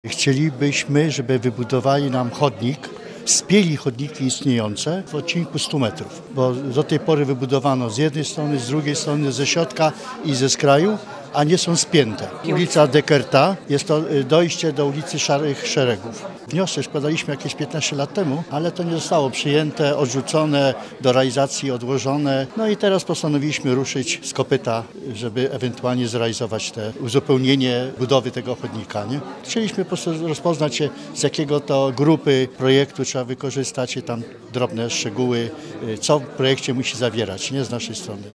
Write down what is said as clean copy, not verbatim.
Chcielibyśmy, żeby wybudowali nam chodnik, spięli chodniki istniejące w odcinku 100 metrów, bo do tej pory wybudowano z jednej strony, z drugiej strony, ze środka i ze skraju, a nie są spięte. Ulica Dekerta jest to dojście do ulicy Szarych Szeregów. Wniosek składaliśmy jakieś 15 lat temu, ale to nie zostało przyjęte, odrzucone, do realizacji odłożone. No i teraz postanowiliśmy ruszyć z kopyta, żeby ewentualnie zrealizować te uzupełnienie budowy tego chodnika. Nie? Chcieliśmy po prostu rozpoznać się, z jakiego to grupy projektu trzeba wykorzystać, tam drobne szczegóły, co w projekcie musi zawierać, nie z naszej strony.